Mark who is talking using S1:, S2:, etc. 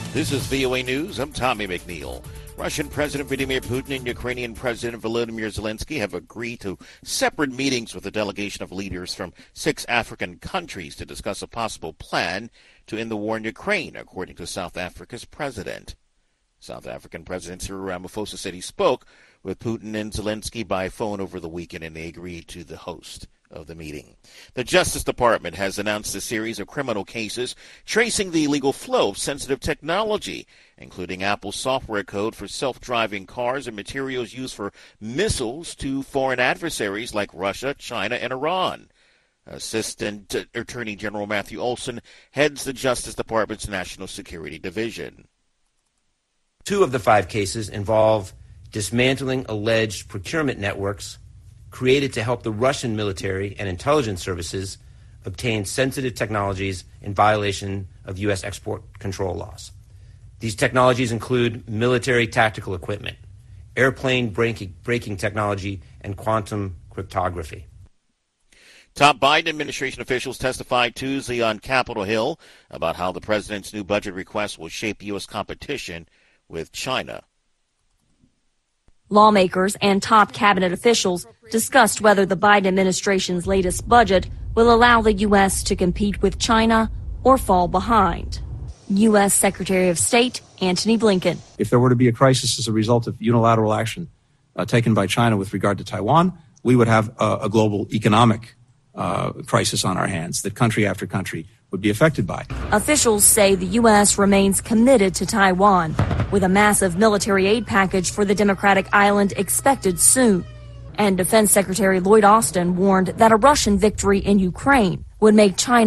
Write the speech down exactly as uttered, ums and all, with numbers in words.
S1: This is V O A News. I'm Tommy McNeil. Russian President Vladimir Putin and Ukrainian President Volodymyr Zelensky have agreed to separate meetings with a delegation of leaders from six African countries to discuss a possible plan to end the war in Ukraine, according to South Africa's president. South African President Cyril Ramaphosa said he spoke with Putin and Zelensky by phone over the weekend, and they agreed to the host of the meeting. The Justice Department has announced a series of criminal cases tracing the illegal flow of sensitive technology, including Apple's software code for self-driving cars and materials used for missiles, to foreign adversaries like Russia, China, and Iran. Assistant Attorney General Matthew Olson heads the Justice Department's National Security Division.
S2: Two of the five cases involve dismantling alleged procurement networks created to help the Russian military and intelligence services obtain sensitive technologies in violation of U S export control laws. These technologies include military tactical equipment, airplane braking, braking technology, and quantum cryptography.
S1: Top Biden administration officials testified Tuesday on Capitol Hill about how the president's new budget request will shape U S competition with China.
S3: Lawmakers and top cabinet officials discussed whether the Biden administration's latest budget will allow the U S to compete with China or fall behind. U S Secretary of State Antony Blinken.
S4: If there were to be a crisis as a result of unilateral action uh, taken by China with regard to Taiwan, we would have a, a global economic uh, crisis on our hands that country after country would be affected by.
S3: Officials say the U S remains committed to Taiwan, with a massive military aid package for the Democratic island expected soon. And Defense Secretary Lloyd Austin warned that a Russian victory in Ukraine would make China